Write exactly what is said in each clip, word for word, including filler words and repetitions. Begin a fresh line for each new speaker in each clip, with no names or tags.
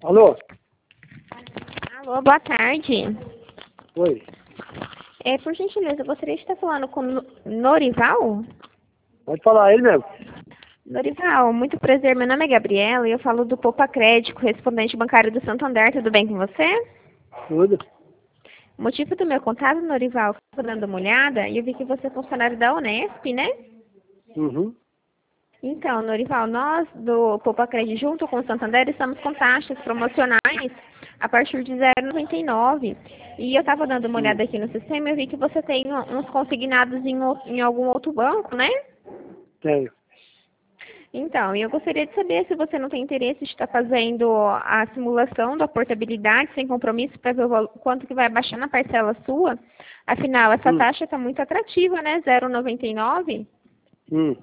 Alô?
Alô, boa tarde.
Oi.
É, por gentileza, eu gostaria de estar falando com o Norival?
Pode falar, ele mesmo.
Norival, muito prazer. Meu nome é Gabriela e eu falo do Poupa Crédito, correspondente bancário do Santander. Tudo bem com você?
Tudo.
O motivo do meu contato, Norival, eu estava dando uma olhada e eu vi que você é funcionário da Unesp, né?
Uhum.
Então, Norival, nós do Poupa Crédito, junto com o Santander, estamos com taxas promocionais a partir de zero vírgula noventa e nove. E eu estava dando uma
Hum.
olhada aqui no sistema e eu vi que você tem uns consignados em, o- em algum outro banco, né?
Tenho.
Então, eu gostaria de saber se você não tem interesse de estar fazendo a simulação da portabilidade sem compromisso para ver o valo- quanto que vai baixar na parcela sua. Afinal, essa
Hum.
taxa está muito atrativa, né? zero vírgula noventa e nove.
Hum.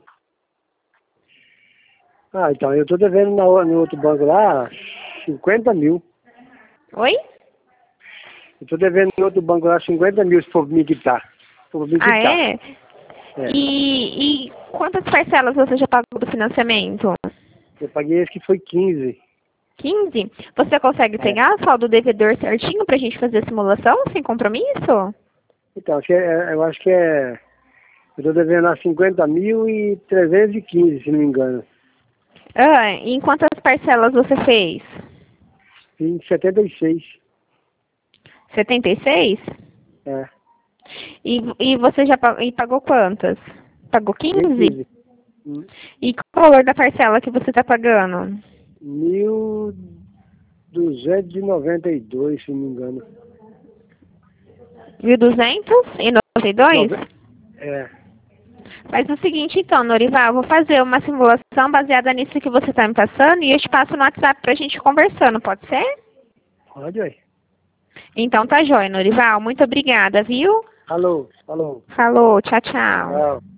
Ah, então, eu tô devendo na, o- no outro banco lá cinquenta mil.
Oi?
Eu tô devendo no outro banco lá cinquenta mil se for me quitar. Se for me
Ah,
quitar.
é?
É.
E, e quantas parcelas você já pagou do financiamento?
Eu paguei esse que foi quinze.
quinze? Você consegue
É.
pegar o saldo devedor certinho para a gente fazer a simulação sem compromisso?
Então, acho que é- eu acho que é... Eu tô devendo lá cinquenta mil e trezentos e quinze, se não me engano.
Ah, e em quantas parcelas você fez?
Em setenta e seis.
setenta e seis?
É.
E, e você já pa- e pagou quantas? Pagou
Paguei
quinze?
quinze. Hum.
E qual o valor da parcela que você está pagando?
Mil duzentos e noventa e dois, se não me engano.
mil duzentos e noventa e dois?
Nove... É.
Faz o seguinte então, Norival, eu vou fazer uma simulação baseada nisso que você está me passando e eu te passo no WhatsApp para a gente conversando, pode ser?
Pode aí.
Então tá jóia, Norival. Muito obrigada, viu?
Alô, alô.
Falou, tchau, tchau.
Tchau.